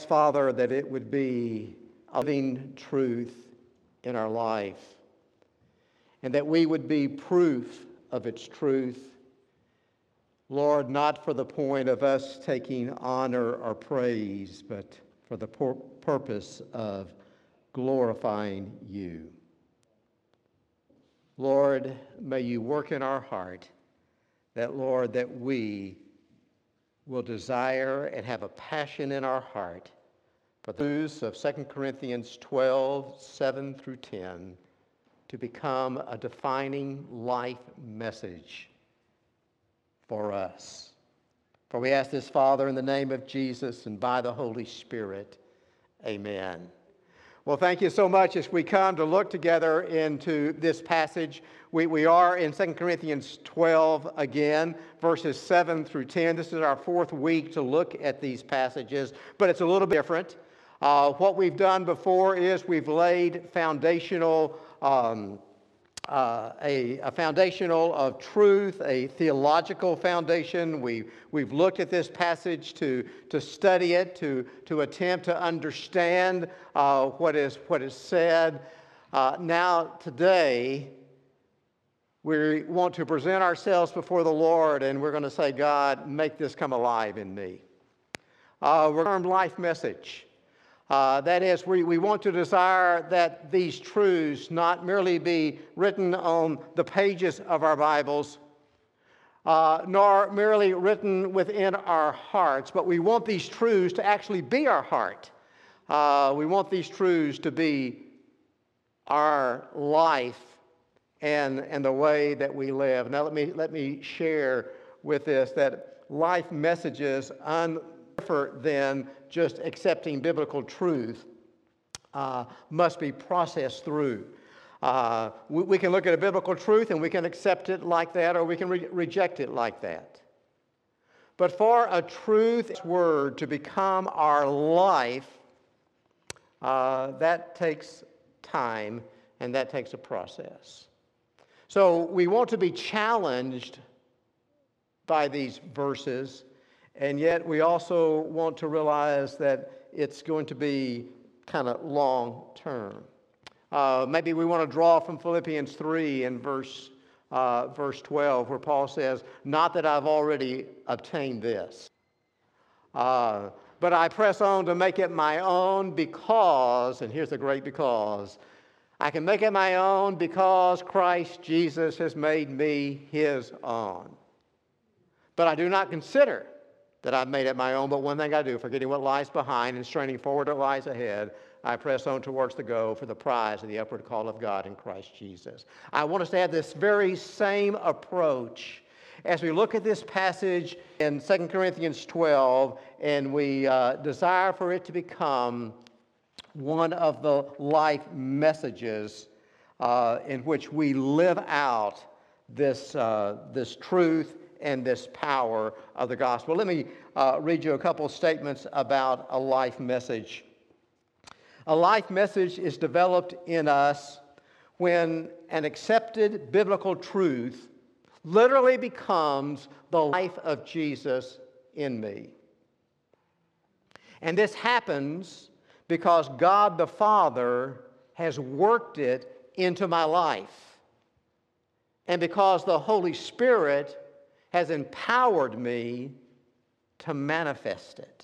Father, that it would be a living truth in our life, and that we would be proof of its truth. Lord, not for the point of us taking honor or praise, but for the purpose of glorifying you. Lord, may you work in our heart that, Lord, that we will desire and have a passion in our heart for the truths of 2 Corinthians 12, 7 through 10, to become a defining life message for us. For we ask this, Father, in the name of Jesus and by the Holy Spirit. Amen. Well, thank you so much as we come to look together into this passage. We are in 2 Corinthians 12 again, verses 7 through 10. This is our fourth week to look at these passages, but it's a little different. What we've done before is we've laid foundational a foundational of truth, a theological foundation. We've looked at this passage to study it, to attempt to understand what is said. Now, today, we want to present ourselves before the Lord, and we're going to say, God, make this come alive in me. We're termed life message. That is, we want to desire that these truths not merely be written on the pages of our Bibles, nor merely written within our hearts, but we want these truths to actually be our heart. We want these truths to be our life and the way that we live. Now let me share with this that life messages different than just accepting biblical truth must be processed through. We can look at a biblical truth and we can accept it like that, or we can reject it like that. But for a truth word to become our life, that takes time and that takes a process. So we want to be challenged by these verses, and yet we also want to realize that it's going to be kind of long term. Maybe we want to draw from Philippians 3 and verse 12, where Paul says, not that I've already obtained this, but I press on to make it my own because, and here's the great because, I can make it my own because Christ Jesus has made me his own. But I do not consider that I've made it my own, but one thing I do, forgetting what lies behind and straining forward what lies ahead, I press on towards the goal for the prize of the upward call of God in Christ Jesus. I want us to have this very same approach as we look at this passage in 2 Corinthians 12, and we desire for it to become one of the life messages in which we live out this truth and this power of the gospel. Let me read you a couple statements about a life message. A life message is developed in us when an accepted biblical truth literally becomes the life of Jesus in me. And this happens because God the Father has worked it into my life, and because the Holy Spirit has empowered me to manifest it.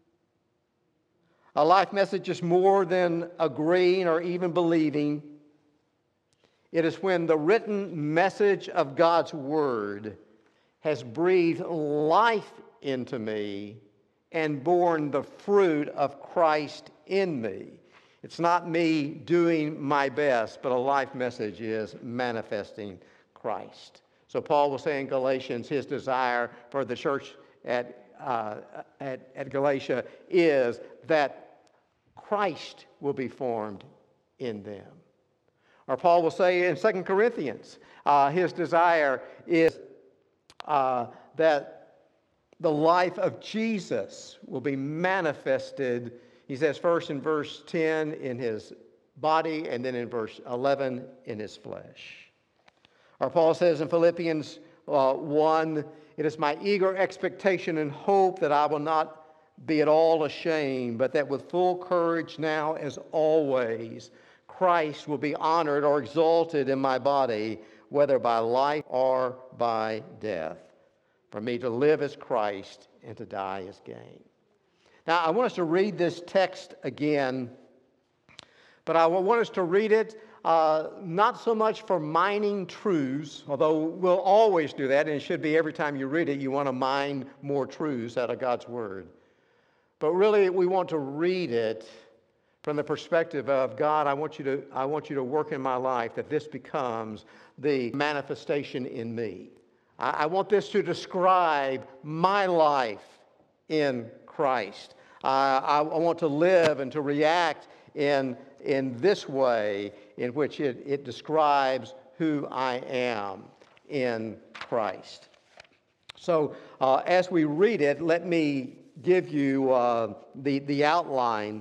A life message is more than agreeing or even believing. It is when the written message of God's Word has breathed life into me and borne the fruit of Christ in me. It's not me doing my best, but a life message is manifesting Christ. So Paul will say in Galatians, his desire for the church at Galatia is that Christ will be formed in them. Or Paul will say in 2 Corinthians, his desire is that the life of Jesus will be manifested, he says first in verse 10 in his body, and then in verse 11 in his flesh. Or Paul says in Philippians 1, it is my eager expectation and hope that I will not be at all ashamed, but that with full courage now as always, Christ will be honored or exalted in my body, whether by life or by death. For me to live as Christ and to die as gain. Now, I want us to read this text again, but I want us to read it not so much for mining truths, although we'll always do that, and it should be every time you read it, you want to mine more truths out of God's Word. But really, we want to read it from the perspective of, God, I want you to work in my life that this becomes the manifestation in me. I want this to describe my life in Christ. I want to live and to react in this way in which it describes who I am in Christ. So as we read it, let me give you the outline.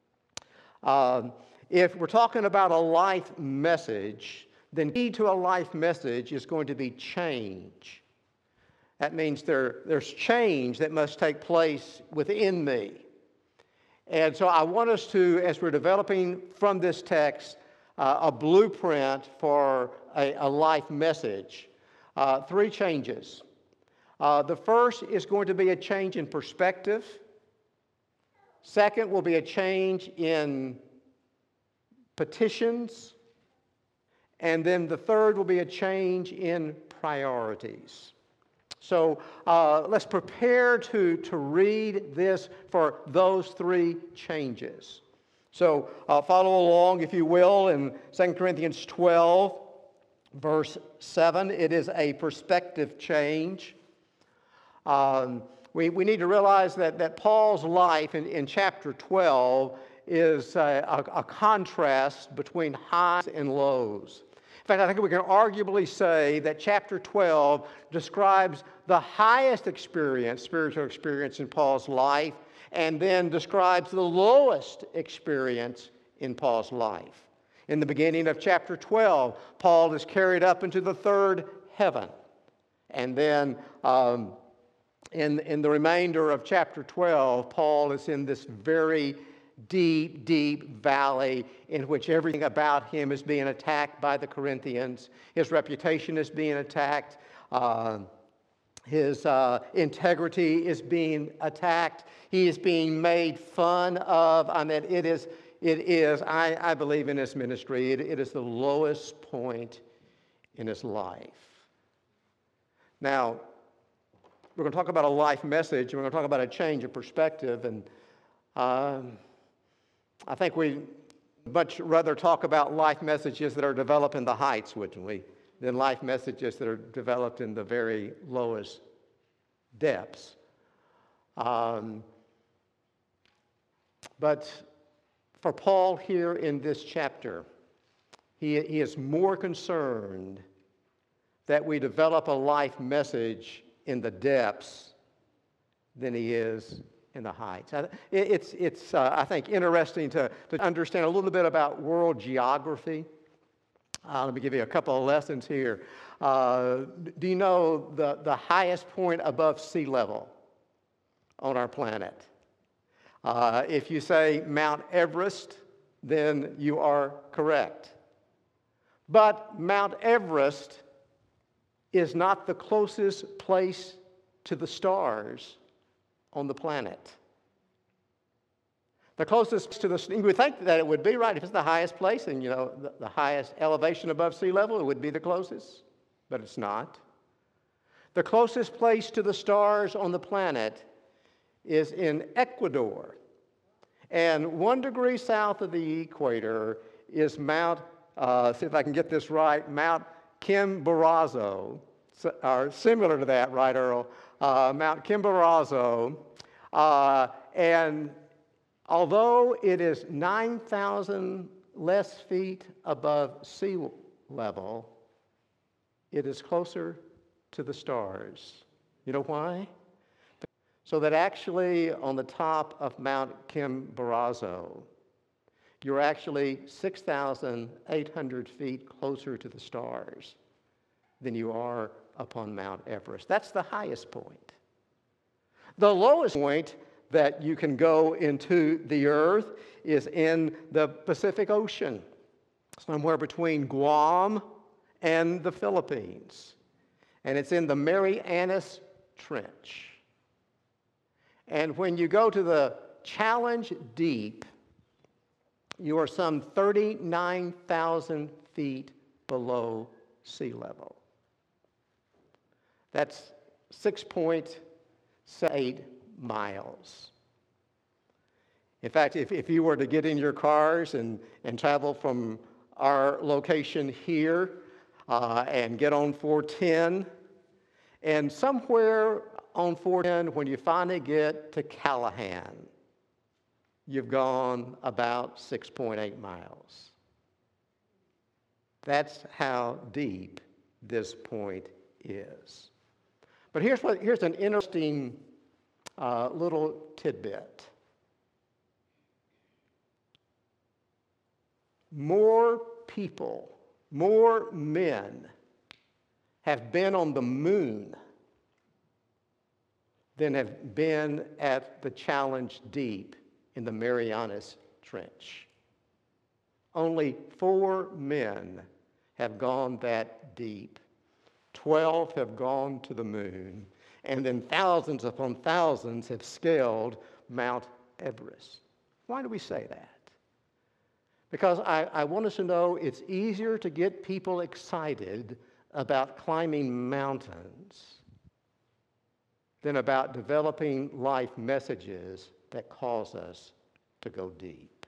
If we're talking about a life message, then key to a life message is going to be change. That means there's change that must take place within me. And so I want us to, as we're developing from this text, a blueprint for a life message, 3 changes. The first is going to be a change in perspective. Second will be a change in petitions. And then the third will be a change in priorities. So let's prepare to read this for those 3 changes. So follow along, if you will, in 2 Corinthians 12, verse 7. It is a perspective change. We need to realize that Paul's life in chapter 12 is a contrast between highs and lows. In fact, I think we can arguably say that chapter 12 describes the highest experience, spiritual experience in Paul's life, and then describes the lowest experience in Paul's life. In the beginning of chapter 12, Paul is carried up into the 3rd heaven. And then in the remainder of chapter 12, Paul is in this very deep, deep valley in which everything about him is being attacked by the Corinthians. His reputation is being attacked. His integrity is being attacked. He is being made fun of. I mean, it is. I believe in his ministry, it is the lowest point in his life. Now, we're going to talk about a life message. We're going to talk about a change of perspective, and I think we'd much rather talk about life messages that are developed in the heights, wouldn't we, than life messages that are developed in the very lowest depths. But for Paul here in this chapter, he is more concerned that we develop a life message in the depths than he is in the heights. It's I think, interesting to understand a little bit about world geography. Let me give you a couple of lessons here. Do you know the highest point above sea level on our planet? If you say Mount Everest, then you are correct. But Mount Everest is not the closest place to the stars on the planet. The closest to you would think that it would be, right? If it's the highest place and, the highest elevation above sea level, it would be the closest, but it's not. The closest place to the stars on the planet is in Ecuador. And 1 degree south of the equator is Mount, see if I can get this right, Mount Chimborazo, or similar to that, right, Earl? Mount Chimborazo. And although it is 9,000 less feet above sea level, it is closer to the stars. You know why? So that actually on the top of Mount Chimborazo, you're actually 6,800 feet closer to the stars than you are upon Mount Everest. That's the highest point. The lowest point that you can go into the earth is in the Pacific Ocean, somewhere between Guam and the Philippines. And it's in the Marianas Trench. And when you go to the Challenge Deep, you are some 39,000 feet below sea level. That's 6.8 miles. In fact, if you were to get in your cars and travel from our location here and get on 410, and somewhere on 410, when you finally get to Callahan, you've gone about 6.8 miles. That's how deep this point is. But here's an interesting little tidbit. More people, more men have been on the moon than have been at the Challenge Deep in the Marianas Trench. Only 4 men have gone that deep. 12 have gone to the moon, and then thousands upon thousands have scaled Mount Everest. Why do we say that? Because I want us to know it's easier to get people excited about climbing mountains than about developing life messages that cause us to go deep.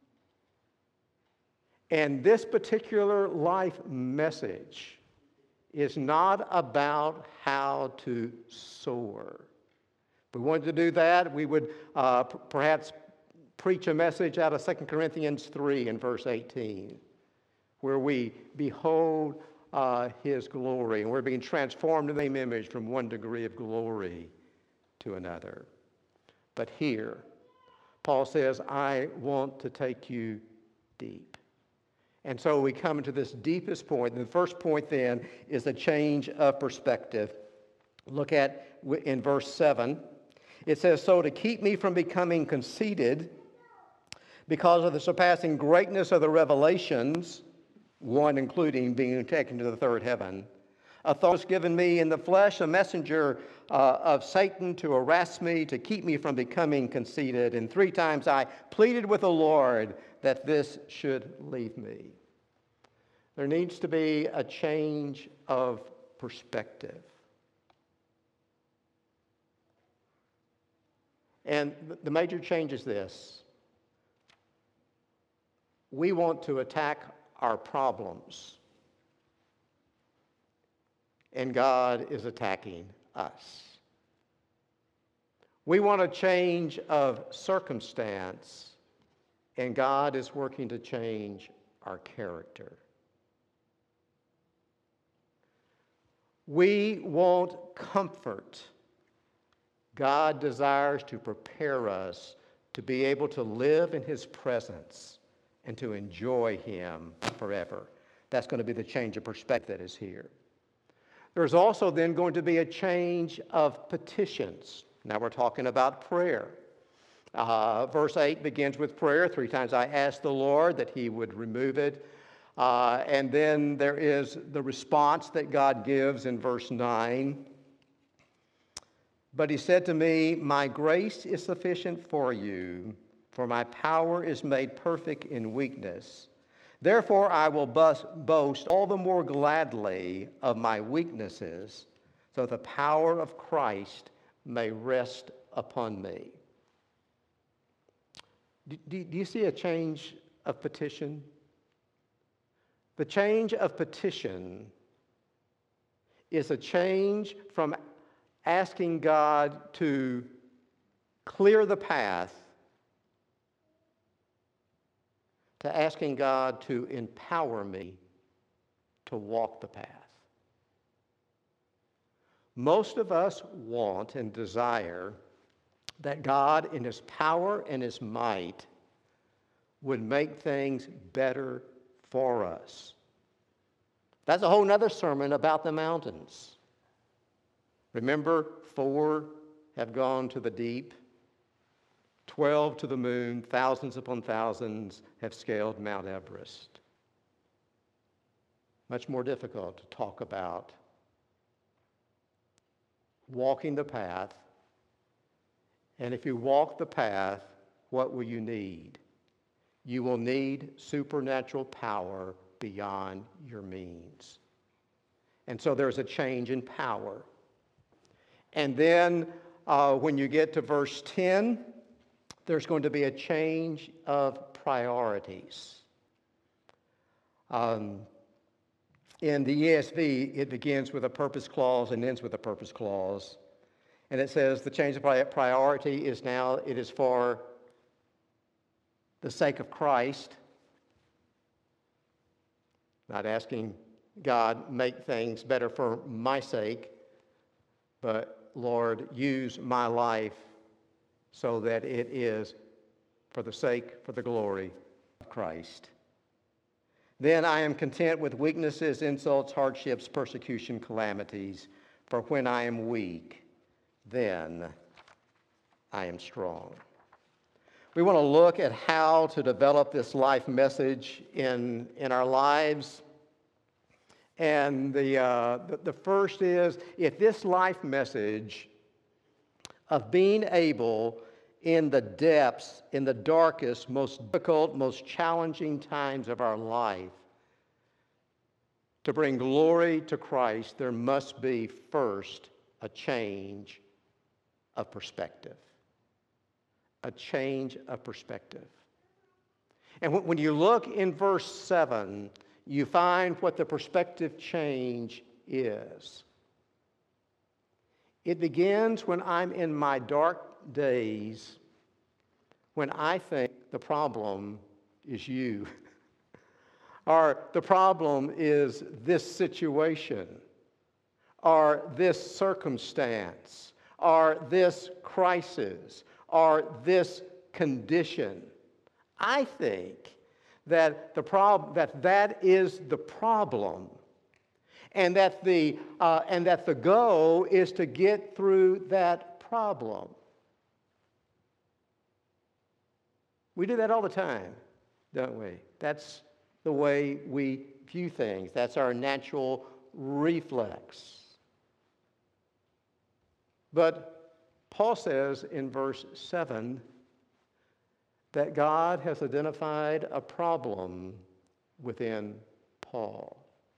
And this particular life message is not about how to soar. If we wanted to do that, we would perhaps preach a message out of 2 Corinthians 3 and verse 18, where we behold his glory, and we're being transformed in the same image from one degree of glory to another. But here, Paul says, I want to take you deep. And so we come to this deepest point. And the first point then is a change of perspective. Look at in verse 7. It says, so to keep me from becoming conceited because of the surpassing greatness of the revelations, one including being taken to the third heaven, a thought was given me in the flesh, a messenger of Satan to harass me, to keep me from becoming conceited. And 3 times I pleaded with the Lord that this should leave me. There needs to be a change of perspective. And the major change is this. We want to attack our problems, and God is attacking us. We want a change of circumstance, and God is working to change our character. We want comfort. God desires to prepare us to be able to live in his presence and to enjoy him forever. That's going to be the change of perspective that is here. There's also then going to be a change of petitions. Now we're talking about prayer. Verse 8 begins with prayer. 3 times I asked the Lord that he would remove it. And then there is the response that God gives in verse 9. But he said to me, my grace is sufficient for you, for my power is made perfect in weakness. Therefore I will boast all the more gladly of my weaknesses, so the power of Christ may rest upon me. Do you see a change of petition? The change of petition is a change from asking God to clear the path to asking God to empower me to walk the path. Most of us want and desire that God, in his power and his might, would make things better for us. That's a whole nother sermon about the mountains. Remember, 4 have gone to the deep. 12 to the moon, thousands upon thousands have scaled Mount Everest. Much more difficult to talk about walking the path. And if you walk the path, what will you need? You will need supernatural power beyond your means. And so there's a change in power. And then when you get to verse 10, there's going to be a change of priorities. In the ESV, it begins with a purpose clause and ends with a purpose clause. And it says the change of priority is now, it is for the sake of Christ. Not asking God, make things better for my sake, but Lord, use my life so that it is for the sake, for the glory of Christ. Then I am content with weaknesses, insults, hardships, persecution, calamities, for when I am weak, then I am strong. We want to look at how to develop this life message in our lives. And the first is, if this life message of being able in the depths, in the darkest, most difficult, most challenging times of our life, to bring glory to Christ, there must be first a change of perspective. A change of perspective. And when you look in verse 7, you find what the perspective change is. It begins when I'm in my dark days, when I think the problem is you, or the problem is this situation, or this circumstance, or this crisis, or this condition. I think that that is the problem, and that the goal is to get through that problem. We do that all the time, don't we? That's the way we view things. That's our natural reflex. But Paul says in verse 7 that God has identified a problem within Paul.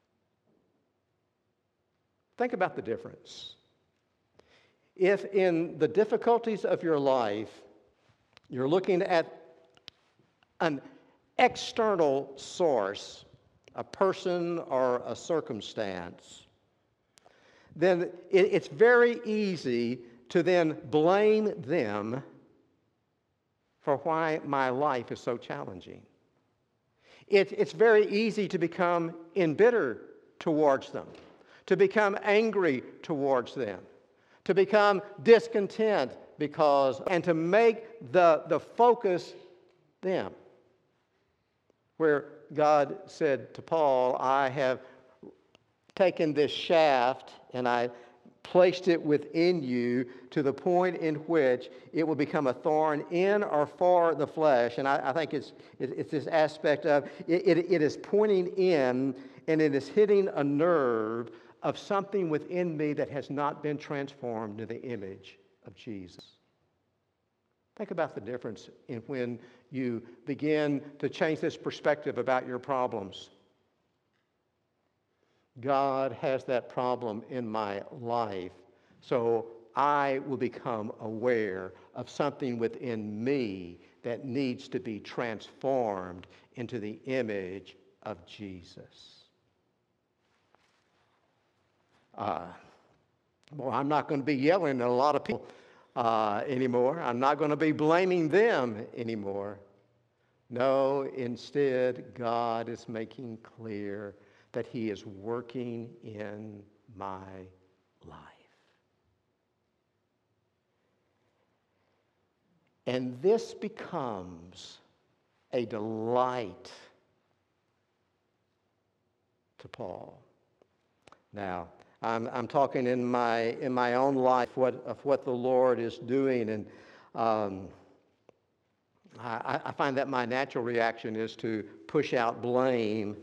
Think about the difference. If in the difficulties of your life, you're looking at an external source, a person or a circumstance, then it's very easy to then blame them for why my life is so challenging. It's very easy to become embittered towards them, to become angry towards them, to become discontent and to make the focus them. Where God said to Paul, I have taken this shaft and I placed it within you to the point in which it will become a thorn in or for the flesh. And I think it's this aspect of it is pointing in and it is hitting a nerve of something within me that has not been transformed to the image of Jesus. Think about the difference in when you begin to change this perspective about your problems. God has that problem in my life, so I will become aware of something within me that needs to be transformed into the image of Jesus. Well, I'm not going to be yelling at a lot of people anymore. I'm not going to be blaming them anymore. No, instead, God is making clear that He is working in my life. And this becomes a delight to Paul. Now, I'm talking in my own life of what the Lord is doing, and I find that my natural reaction is to push out blame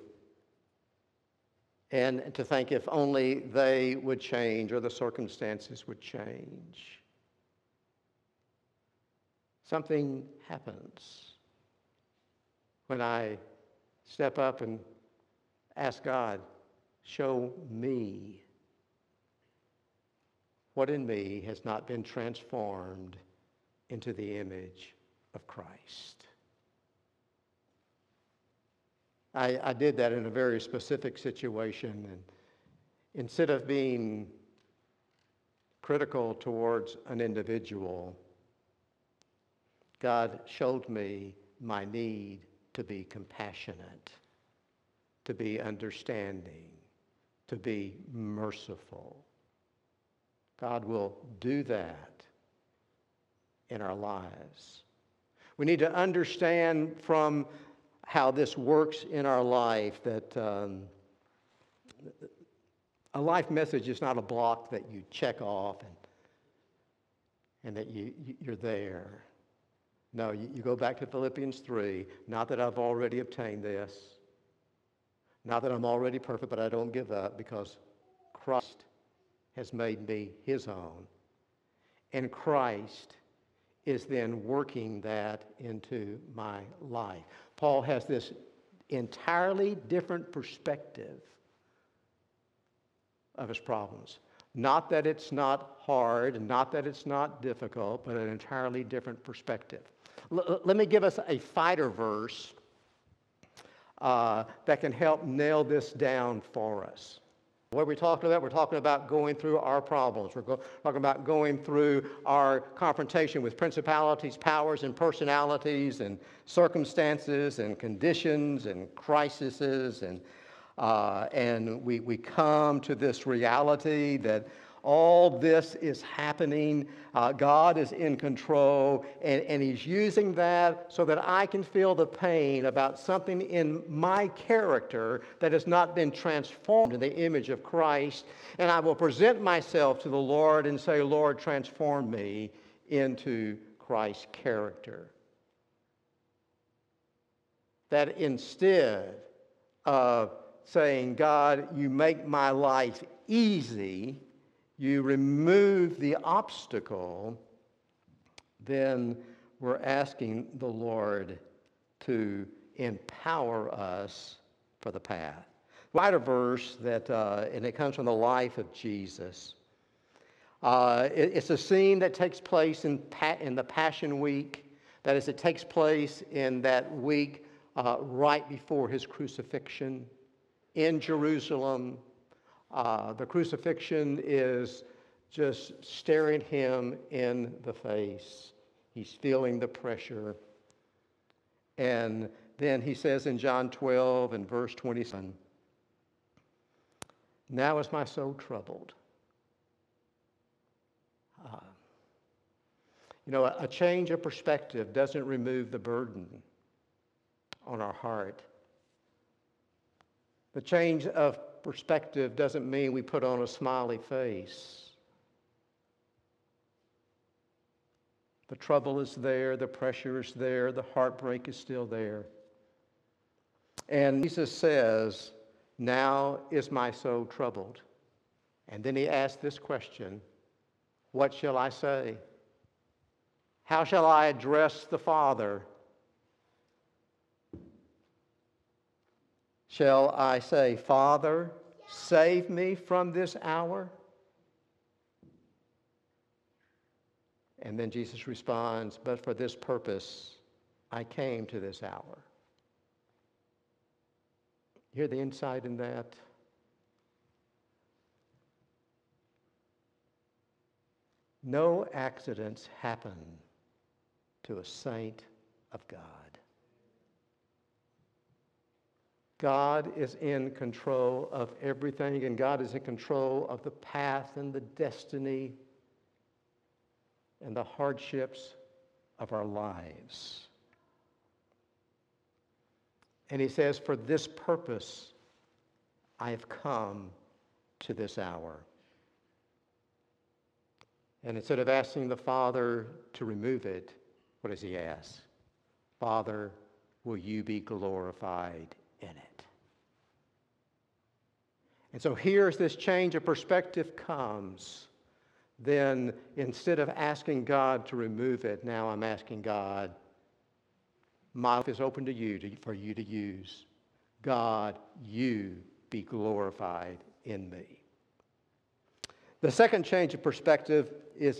and to think if only they would change or the circumstances would change. Something happens when I step up and ask God, show me what in me has not been transformed into the image of Christ. I did that in a very specific situation, and instead of being critical towards an individual, God showed me my need to be compassionate, to be understanding, to be merciful. God will do that in our lives. We need to understand from how this works in our life that a life message is not a block that you check off and that you're there. No, you go back to Philippians 3, not that I've already obtained this, not that I'm already perfect, but I don't give up because Christ has made me his own. And Christ is then working that into my life. Paul has this entirely different perspective of his problems. Not that it's not hard, not that it's not difficult, but an entirely different perspective. Let me give us a fighter verse that can help nail this down for us. What are we talking about? We're talking about going through our problems. We're talking about going through our confrontation with principalities, powers, and personalities, and circumstances, and conditions, and crises, and we come to this reality that all this is happening. God is in control, and he's using that so that I can feel the pain about something in my character that has not been transformed in the image of Christ. And I will present myself to the Lord and say, Lord, transform me into Christ's character. That instead of saying, God, you make my life easy, you remove the obstacle, then we're asking the Lord to empower us for the path. Write a verse that, and it comes from the life of Jesus. It's a scene that takes place in the Passion Week. That is, it takes place in that week right before his crucifixion in Jerusalem. The crucifixion is just staring him in the face. He's feeling the pressure. And then he says in John 12 and verse 27, now is my soul troubled. A change of perspective doesn't remove the burden on our heart. The change of perspective doesn't mean we put on a smiley face. The trouble is there, the pressure is there, the heartbreak is still there. And Jesus says, now is my soul troubled. And then he asks this question, what shall I say? How shall I address the Father? Shall I say, Father, save me from this hour? And then Jesus responds, but for this purpose I came to this hour. You hear the insight in that? No accidents happen to a saint of God. God is in control of everything, and God is in control of the path and the destiny and the hardships of our lives. And he says, for this purpose, I have come to this hour. And instead of asking the Father to remove it, what does he ask? Father, will you be glorified in it? And so here's this change of perspective comes. Then instead of asking God to remove it, now I'm asking God, my life is open to you, for you to use. God, you be glorified in me. The second change of perspective is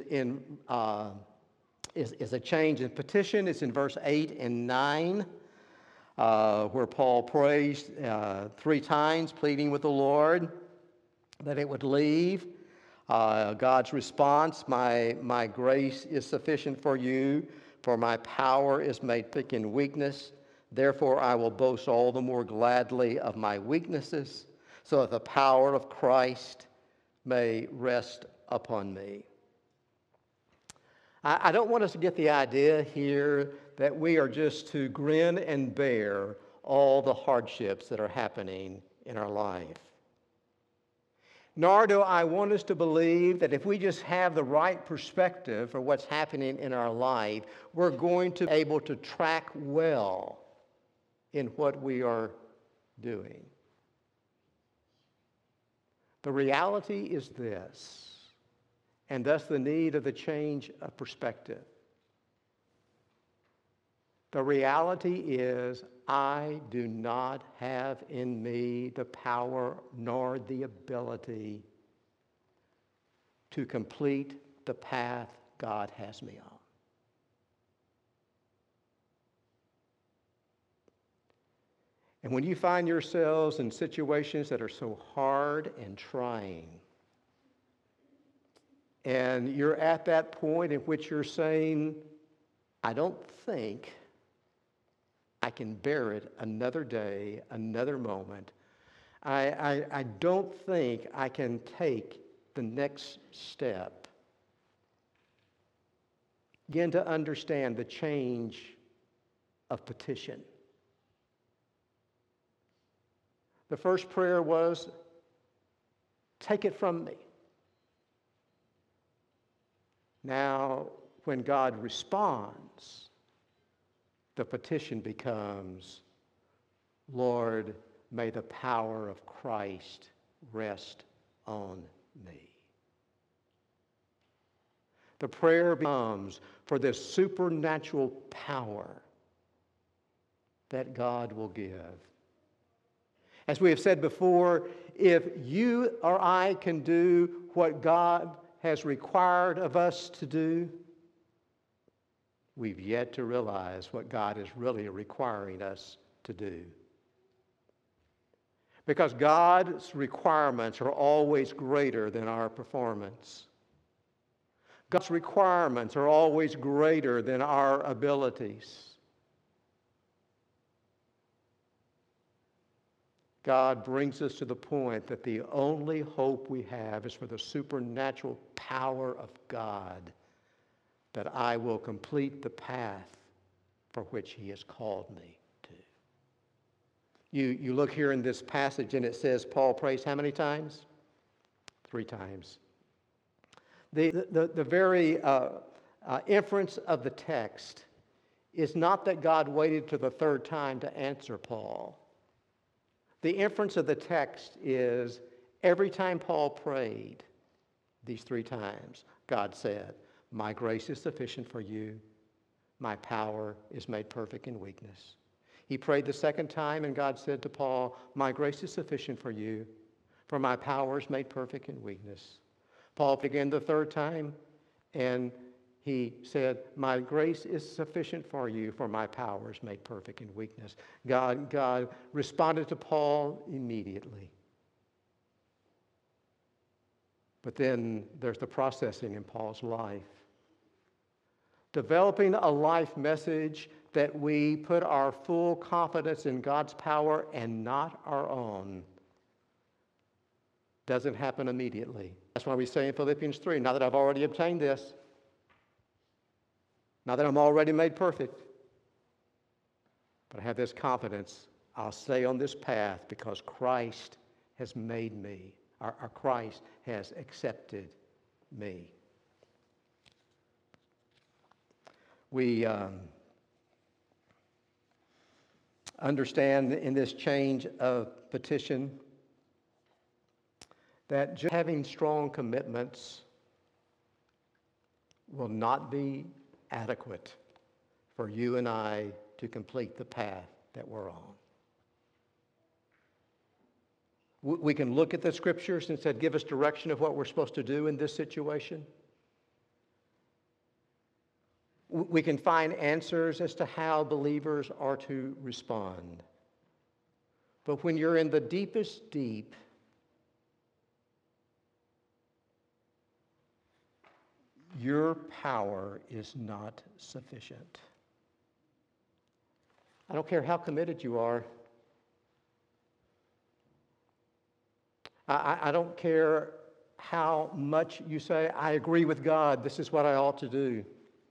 a change in petition. It's in verse 8 and 9, where Paul prays 3 times, pleading with the Lord that it would leave. God's response, my grace is sufficient for you, for my power is made thick in weakness. Therefore I will boast all the more gladly of my weaknesses, so that the power of Christ may rest upon me. I don't want us to get the idea here that we are just to grin and bear all the hardships that are happening in our life. Nor do I want us to believe that if we just have the right perspective for what's happening in our life, we're going to be able to track well in what we are doing. The reality is this, and thus the need of the change of perspective. The reality is, I do not have in me the power nor the ability to complete the path God has me on. And when you find yourselves in situations that are so hard and trying, and you're at that point in which you're saying, I don't think I can bear it another day, another moment. I don't think I can take the next step. Begin to understand the change of petition. The first prayer was, take it from me. Now, when God responds, the petition becomes, Lord, may the power of Christ rest on me. The prayer becomes for this supernatural power that God will give. As we have said before, if you or I can do what God has required of us to do, we've yet to realize what God is really requiring us to do. Because God's requirements are always greater than our performance. God's requirements are always greater than our abilities. God brings us to the point that the only hope we have is for the supernatural power of God, that I will complete the path for which He has called me to. You look here in this passage and it says Paul prays how many times? 3 times. The very inference of the text is not that God waited to the 3rd time to answer Paul. The inference of the text is every time Paul prayed, these 3 times, God said, my grace is sufficient for you. My power is made perfect in weakness. He prayed the 2nd time and God said to Paul, my grace is sufficient for you, for my power is made perfect in weakness. Paul began the 3rd time and he said, my grace is sufficient for you, for my power is made perfect in weakness. God responded to Paul immediately. But then there's the processing in Paul's life. Developing a life message that we put our full confidence in God's power and not our own doesn't happen immediately. That's why we say in Philippians 3, now that I've already obtained this, now that I'm already made perfect, but I have this confidence, I'll stay on this path because Christ has made me, or Christ has accepted me. We understand in this change of petition that just having strong commitments will not be adequate for you and I to complete the path that we're on. We can look at the scriptures and say, give us direction of what we're supposed to do in this situation. We can find answers as to how believers are to respond. But when you're in the deepest deep, your power is not sufficient. I don't care how committed you are. I don't care how much you say, I agree with God, this is what I ought to do.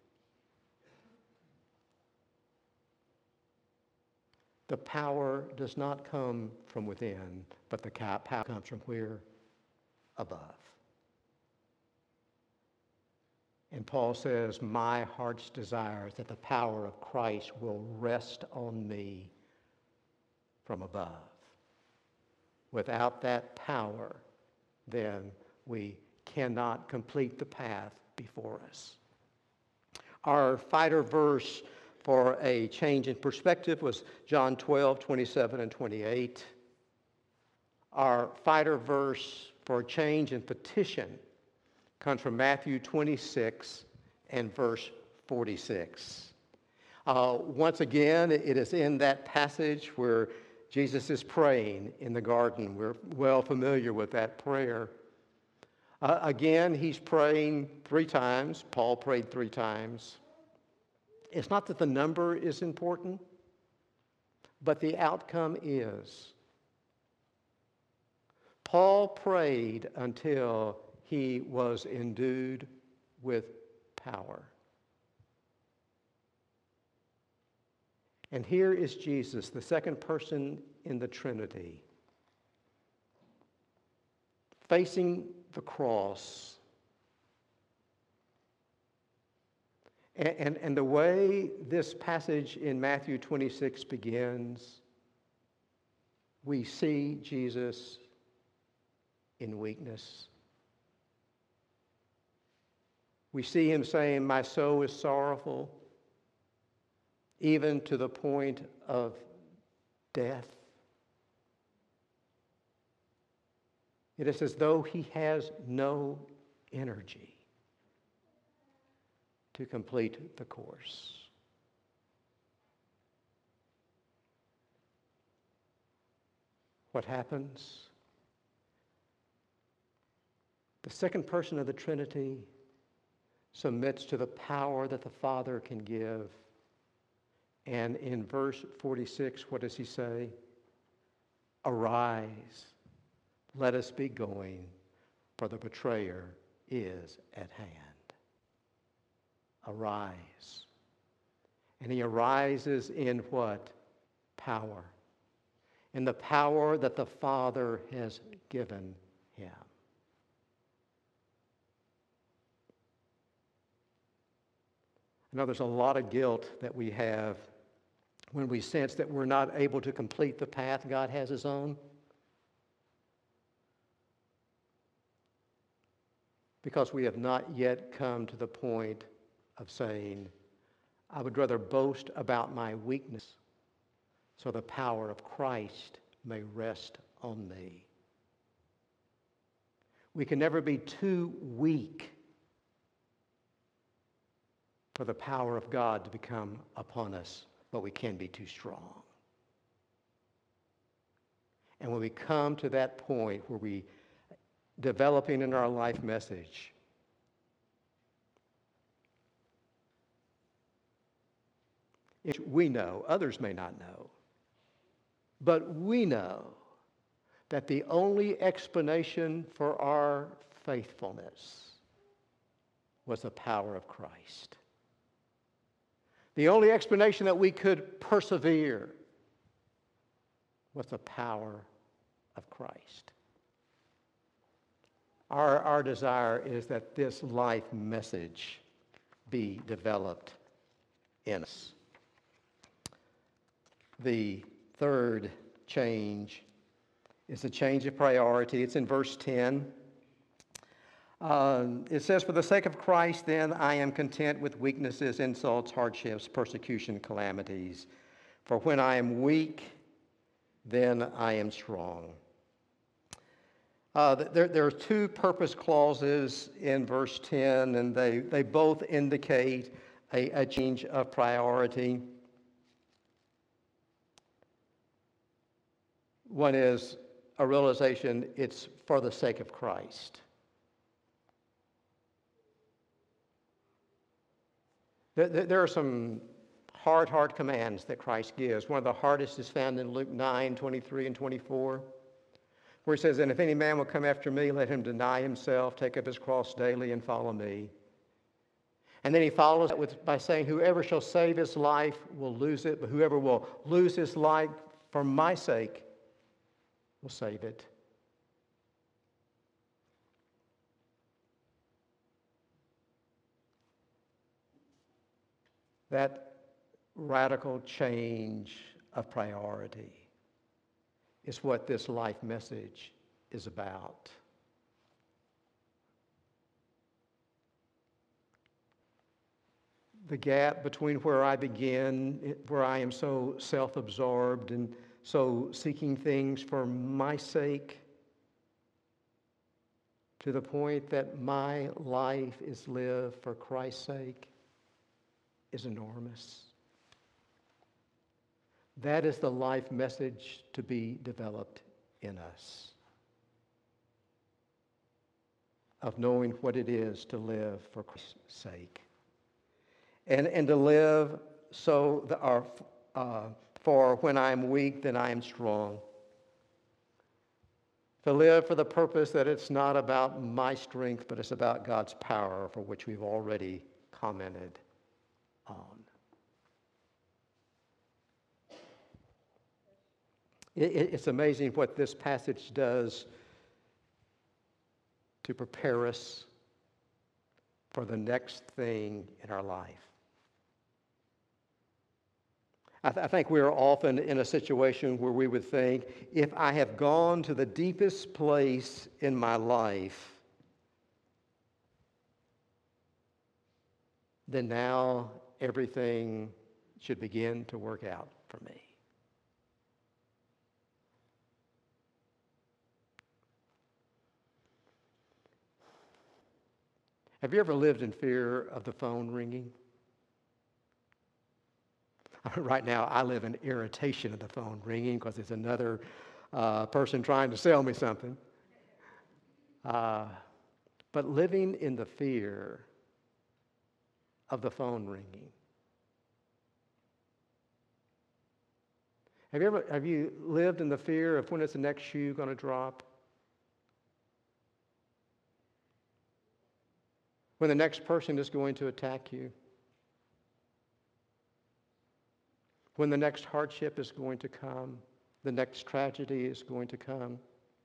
The power does not come from within, but the power comes from where? Above. And Paul says, my heart's desire is that the power of Christ will rest on me from above. Without that power, then we cannot complete the path before us. Our fighter verse for a change in perspective was John 12, 27 and 28. Our fighter verse for a change in petition comes from Matthew 26 and verse 46. Once again, it is in that passage where Jesus is praying in the garden. We're well familiar with that prayer. Again, he's praying 3 times. Paul prayed 3 times. It's not that the number is important, but the outcome is. Paul prayed until he was endued with power. And here is Jesus, the second person in the Trinity, facing the cross. And the way this passage in Matthew 26 begins, we see Jesus in weakness. We see him saying, my soul is sorrowful, even to the point of death. It is as though he has no energy to complete the course. What happens? The second person of the Trinity submits to the power that the Father can give. And in verse 46, what does he say? Arise, let us be going, for the betrayer is at hand. Arise. And he arises in what? Power. In the power that the Father has given him. I know there's a lot of guilt that we have when we sense that we're not able to complete the path God has his own. Because we have not yet come to the point of saying, I would rather boast about my weakness so the power of Christ may rest on me. We can never be too weak for the power of God to become upon us, but we can be too strong. And when we come to that point where we developing in our life message, we know, others may not know, but we know that the only explanation for our faithfulness was the power of Christ. The only explanation that we could persevere was the power of Christ. Our desire is that this life message be developed in us. The third change is a change of priority. It's in verse 10. It says, "For the sake of Christ, then, I am content with weaknesses, insults, hardships, persecution, calamities. For when I am weak, then I am strong." There are two purpose clauses in verse 10, and they both indicate a change of priority. One is a realization it's for the sake of Christ. There are some hard commands that Christ gives. One of the hardest is found in Luke 9:23 and 24, where he says, "And if any man will come after me, let him deny himself, take up his cross daily, and follow me." And then he follows it by saying, "Whoever shall save his life will lose it, but whoever will lose his life for my sake will save it." That radical change of priority is what this life message is about. The gap between where I begin, where I am so self-absorbed and so seeking things for my sake, to the point that my life is lived for Christ's sake, is enormous. That is the life message to be developed in us, of knowing what it is to live for Christ's sake. And to live for when I'm weak, then I am strong. To live for the purpose that it's not about my strength, but it's about God's power, for which we've already commented on. It's amazing what this passage does to prepare us for the next thing in our life. I think we are often in a situation where we would think, if I have gone to the deepest place in my life, then now everything should begin to work out for me. Have you ever lived in fear of the phone ringing? Right now, I live in irritation of the phone ringing because it's another person trying to sell me something. But living in the fear of the phone ringing. Have you lived in the fear of when is the next shoe going to drop? When the next person is going to attack you? When the next hardship is going to come? The next tragedy is going to come?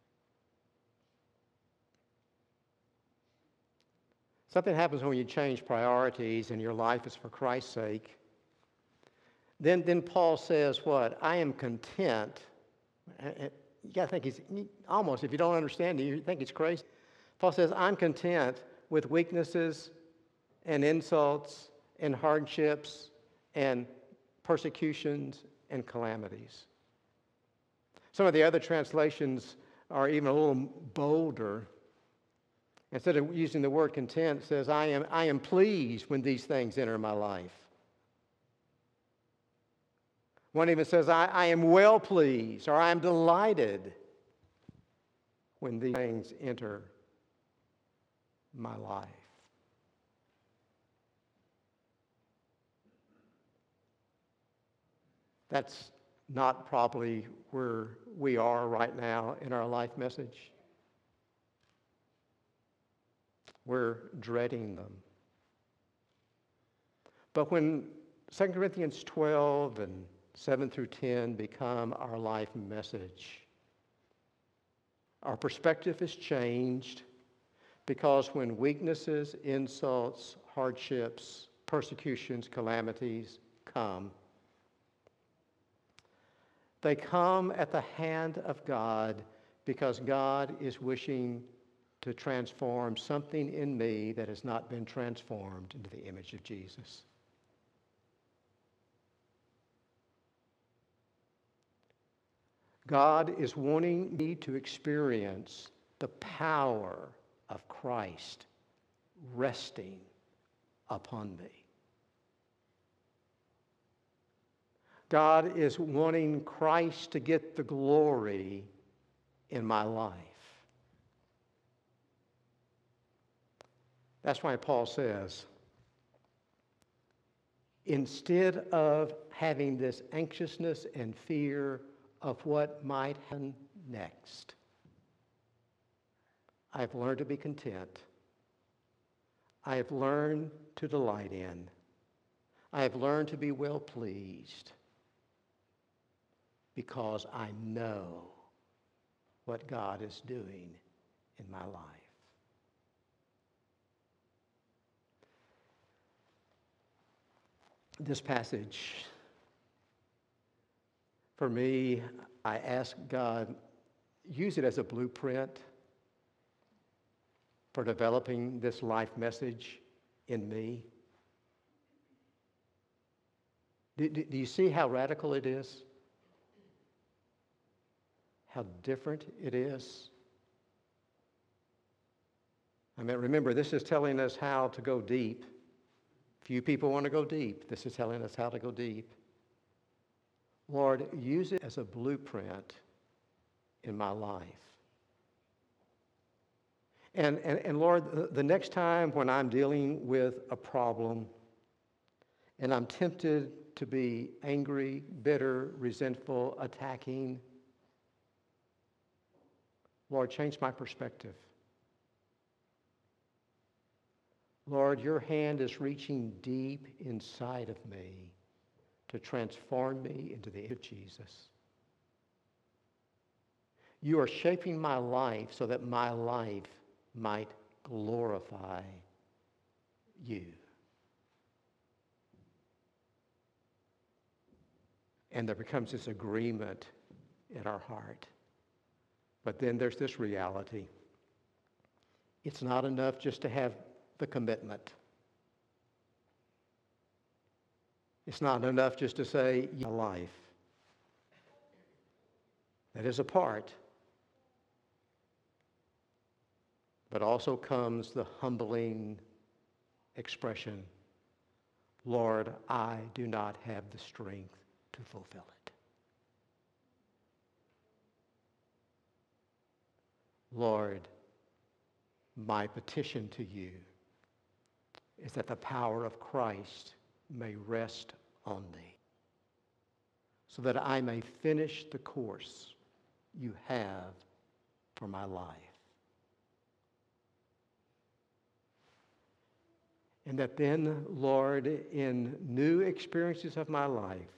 Something happens when you change priorities and your life is for Christ's sake. Then Paul says what? I am content. You got to think almost, if you don't understand it, you think he's crazy. Paul says, I'm content with weaknesses and insults and hardships and persecutions and calamities. Some of the other translations are even a little bolder. Instead of using the word content, it says, I am pleased when these things enter my life. One even says, I am well pleased, or I am delighted when these things enter my life. That's not probably where we are right now in our life message. We're dreading them. But when 2 Corinthians 12 and 7 through 10 become our life message, our perspective is changed, because when weaknesses, insults, hardships, persecutions, calamities come, They come at the hand of God because God is wishing to transform something in me that has not been transformed into the image of Jesus. God is wanting me to experience the power of Christ resting upon me. God is wanting Christ to get the glory in my life. That's why Paul says, instead of having this anxiousness and fear of what might happen next, I've learned to be content. I have learned to delight in. I have learned to be well pleased because I know what God is doing in my life. This passage, for me, I ask God, use it as a blueprint for developing this life message in me. Do you see how radical it is? How different it is? I mean, remember, this is telling us how to go deep. Few people want to go deep. This is telling us how to go deep. Lord, use it as a blueprint in my life. And Lord, the next time when I'm dealing with a problem and I'm tempted to be angry, bitter, resentful, attacking, Lord, change my perspective. Lord, your hand is reaching deep inside of me to transform me into the image of Jesus. You are shaping my life so that my life might glorify you. And there becomes this agreement in our heart. But then there's this reality. It's not enough just to have the commitment. It's not enough just to say, "Your life." That is a part. But also comes the humbling expression, "Lord, I do not have the strength to fulfill it." Lord, my petition to you is that the power of Christ may rest on me, so that I may finish the course you have for my life. And that then, Lord, in new experiences of my life,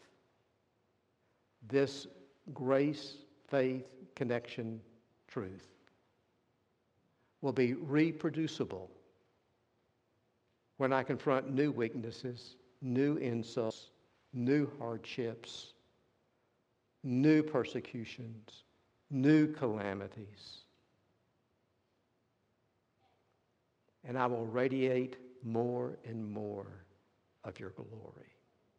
this grace, faith, connection, truth will be reproducible when I confront new weaknesses, new insults, new hardships, new persecutions, new calamities. And I will radiate more and more of your glory.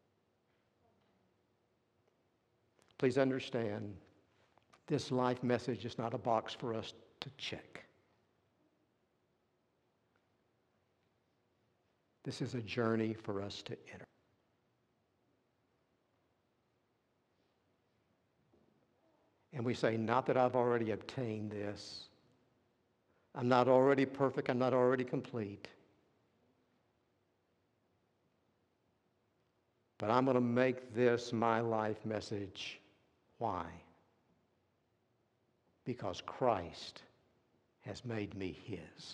Please understand, this life message is not a box for us to check. This is a journey for us to enter. And we say, not that I've already obtained this. I'm not already perfect. I'm not already complete. But I'm going to make this my life message. Why? Because Christ has made me his.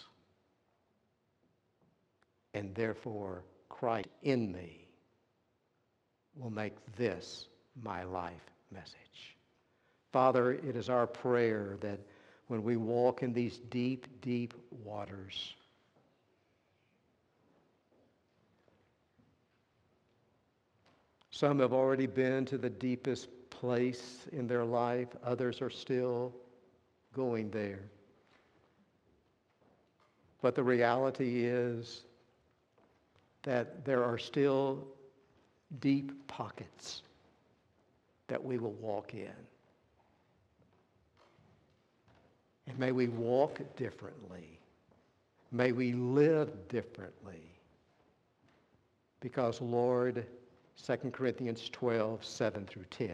And therefore, Christ in me will make this my life message. Father, it is our prayer that when we walk in these deep, deep waters, some have already been to the deepest place in their life. Others are still going there. But the reality is that there are still deep pockets that we will walk in. And may we walk differently. May we live differently. Because, Lord, 2 Corinthians 12, 7 through 10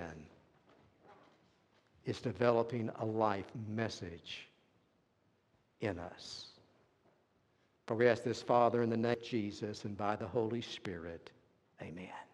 is developing a life message in us. For we ask this, Father, in the name of Jesus and by the Holy Spirit. Amen.